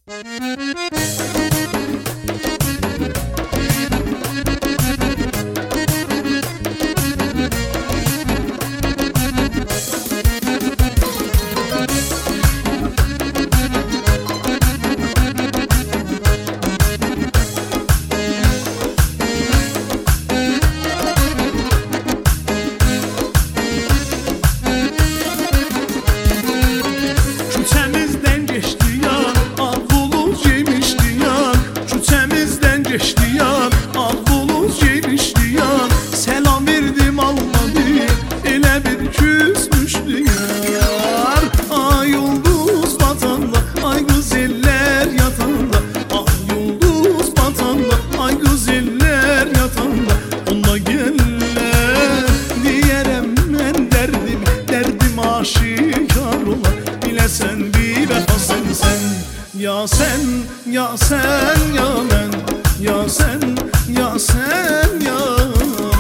Ya sen, ya sen, ya ben, ya sen, ya sen, ya ben.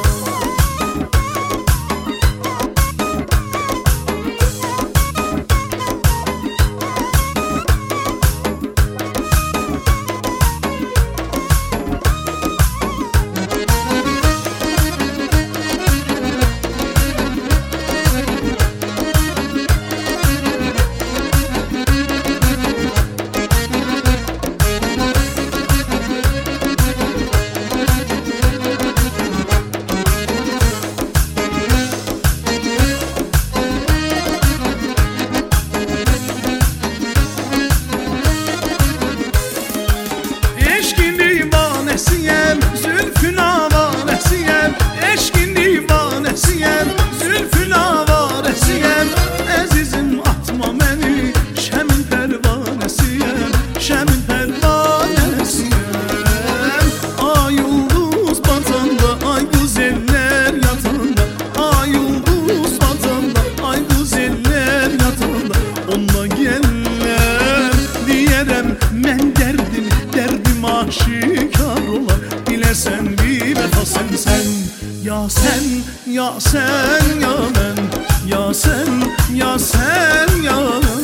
Zülfün avaresiyem, eşkin divanesiyem, zülfün avaresiyem. Əzizim atma məni, şəmin pərvanesiyem, şəmin pərvanesiyem. Ay ulduz batanda, ay güzeller yatanda, ay ulduz batanda, ay güzeller yatanda. Onunla gəllər deyərəm mən dərdim aşikar olar. Biləsən bir vəfa sen. Ya sen, ya sen, ya ben, ya sen, ya sen, ya ben.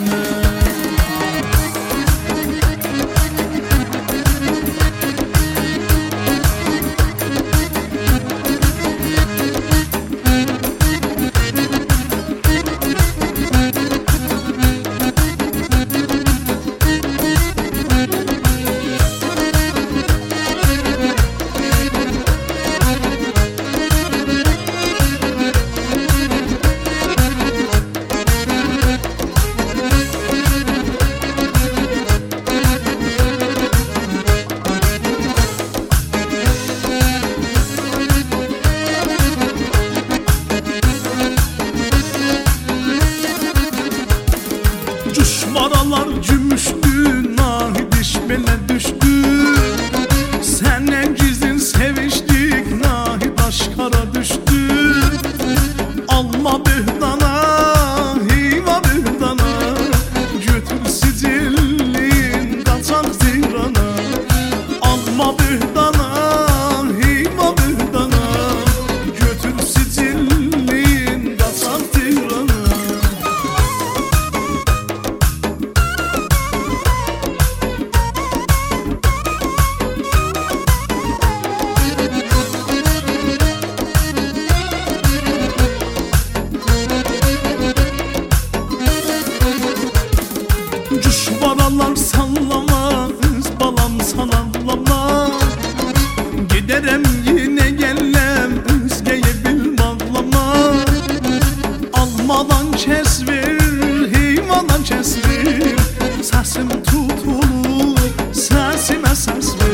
Maralar cümüştü, nahidiş belə düşdü. Sənlə gizlin sevişdik, nahid aşkara düşdü. Alma bühdana, hiva bühdana, götür sicillin, qaçaq Tehrana. Alma bühdana, hiva bühdana, götür sicillin, qaçaq Tehrana. Cuşvaralar sallama, öz balam sanallama. Giderem yine gellem, özgeye bil bağlama. Almadan kes ver, heyvadan kes ver. Səsim tutulur, səsimə səs ver.